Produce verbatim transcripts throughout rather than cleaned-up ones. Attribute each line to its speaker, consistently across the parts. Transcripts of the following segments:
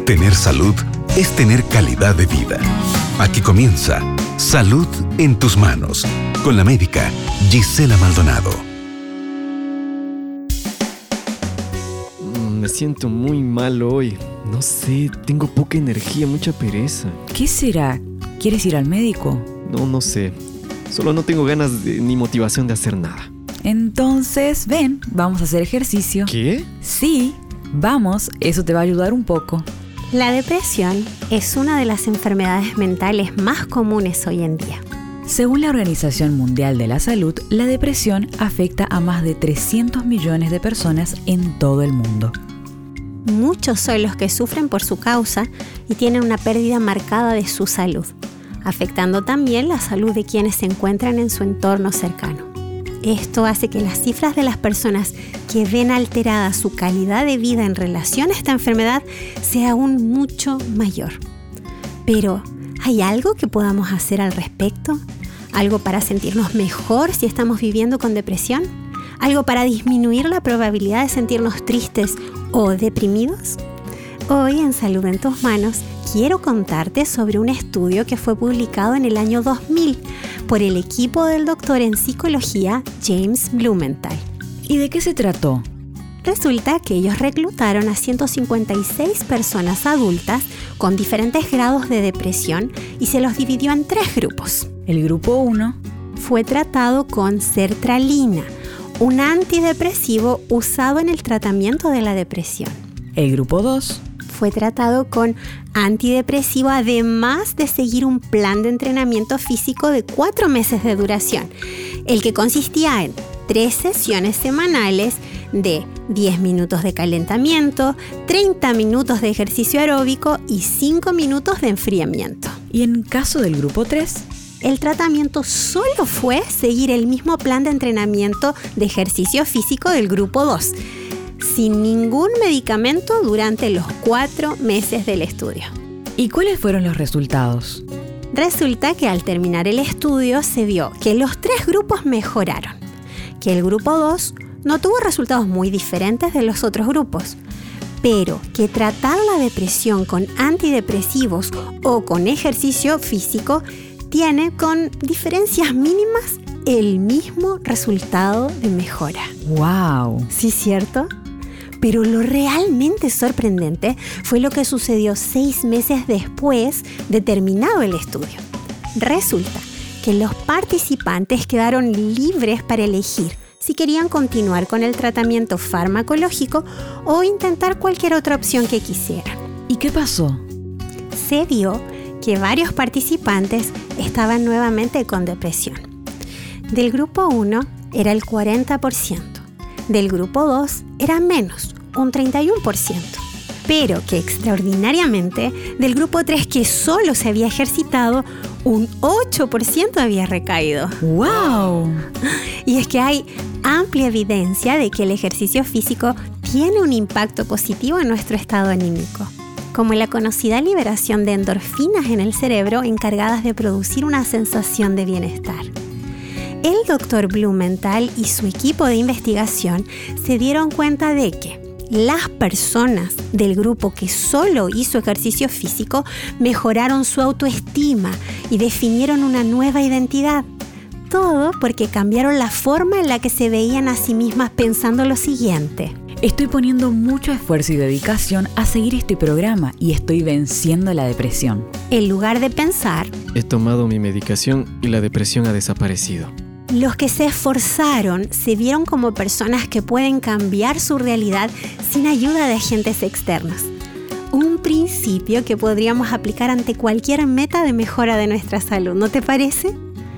Speaker 1: Tener salud es tener calidad de vida. Aquí comienza Salud en tus manos, con la médica Gisela Maldonado.
Speaker 2: Me siento muy mal hoy. No sé, tengo poca energía, mucha pereza.
Speaker 3: ¿Qué será? ¿Quieres ir al médico?
Speaker 2: No, no sé. Solo no tengo ganas de, ni motivación de hacer nada.
Speaker 3: Entonces, ven, vamos a hacer ejercicio.
Speaker 2: ¿Qué?
Speaker 3: Sí, vamos, eso te va a ayudar un poco.
Speaker 4: La depresión es una de las enfermedades mentales más comunes hoy en día.
Speaker 3: Según la Organización Mundial de la Salud, la depresión afecta a más de trescientos millones de personas en todo el mundo.
Speaker 4: Muchos son los que sufren por su causa y tienen una pérdida marcada de su salud, afectando también la salud de quienes se encuentran en su entorno cercano. Esto hace que las cifras de las personas que ven alterada su calidad de vida en relación a esta enfermedad sea aún mucho mayor. Pero, ¿hay algo que podamos hacer al respecto? ¿Algo para sentirnos mejor si estamos viviendo con depresión? ¿Algo para disminuir la probabilidad de sentirnos tristes o deprimidos? Hoy en Salud en tus manos quiero contarte sobre un estudio que fue publicado en el año dos mil por el equipo del doctor en psicología James Blumenthal.
Speaker 3: ¿Y de qué se trató?
Speaker 4: Resulta que ellos reclutaron a ciento cincuenta y seis personas adultas con diferentes grados de depresión y se los dividió en tres grupos.
Speaker 3: El grupo uno
Speaker 4: fue tratado con sertralina, un antidepresivo usado en el tratamiento de la depresión.
Speaker 3: El grupo dos
Speaker 4: fue tratado con antidepresivo además de seguir un plan de entrenamiento físico de cuatro meses de duración, el que consistía en tres sesiones semanales de diez minutos de calentamiento, treinta minutos de ejercicio aeróbico y cinco minutos de enfriamiento.
Speaker 3: ¿Y en caso del grupo tres?
Speaker 4: El tratamiento solo fue seguir el mismo plan de entrenamiento de ejercicio físico del grupo dos, sin ningún medicamento durante los cuatro meses del estudio.
Speaker 3: ¿Y cuáles fueron los resultados?
Speaker 4: Resulta que al terminar el estudio se vio que los tres grupos mejoraron, que el grupo dos no tuvo resultados muy diferentes de los otros grupos, pero que tratar la depresión con antidepresivos o con ejercicio físico tiene con diferencias mínimas el mismo resultado de mejora.
Speaker 3: ¡Wow!
Speaker 4: ¿Sí, cierto? Pero lo realmente sorprendente fue lo que sucedió seis meses después de terminado el estudio. Resulta que los participantes quedaron libres para elegir si querían continuar con el tratamiento farmacológico o intentar cualquier otra opción que quisieran.
Speaker 3: ¿Y qué pasó?
Speaker 4: Se vio que varios participantes estaban nuevamente con depresión. Del grupo uno era el cuarenta por ciento, del grupo dos era menos, un treinta y uno por ciento. Pero que extraordinariamente, del grupo tres que solo se había ejercitado, un ocho por ciento había recaído.
Speaker 3: ¡Wow!
Speaker 4: Y es que hay amplia evidencia de que el ejercicio físico tiene un impacto positivo en nuestro estado anímico, como la conocida liberación de endorfinas en el cerebro encargadas de producir una sensación de bienestar. El doctor Blumenthal y su equipo de investigación se dieron cuenta de que las personas del grupo que solo hizo ejercicio físico mejoraron su autoestima y definieron una nueva identidad. Todo porque cambiaron la forma en la que se veían a sí mismas pensando lo siguiente:
Speaker 3: estoy poniendo mucho esfuerzo y dedicación a seguir este programa y estoy venciendo la depresión.
Speaker 4: En lugar de pensar:
Speaker 2: he tomado mi medicación y la depresión ha desaparecido.
Speaker 4: Los que se esforzaron se vieron como personas que pueden cambiar su realidad sin ayuda de agentes externos. Un principio que podríamos aplicar ante cualquier meta de mejora de nuestra salud, ¿no te parece?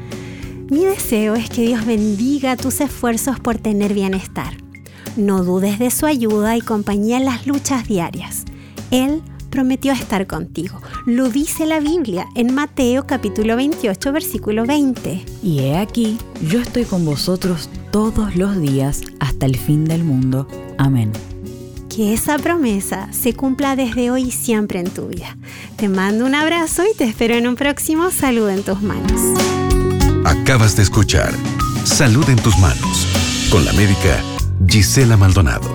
Speaker 4: Mi deseo es que Dios bendiga tus esfuerzos por tener bienestar. No dudes de su ayuda y compañía en las luchas diarias. Él prometió estar contigo. Lo dice la Biblia en Mateo capítulo veintiocho, versículo veinte.
Speaker 3: Y he aquí, yo estoy con vosotros todos los días hasta el fin del mundo. Amén.
Speaker 4: Que esa promesa se cumpla desde hoy y siempre en tu vida. Te mando un abrazo y te espero en un próximo Salud en tus manos.
Speaker 1: Acabas de escuchar Salud en tus manos con la médica Gisela Maldonado.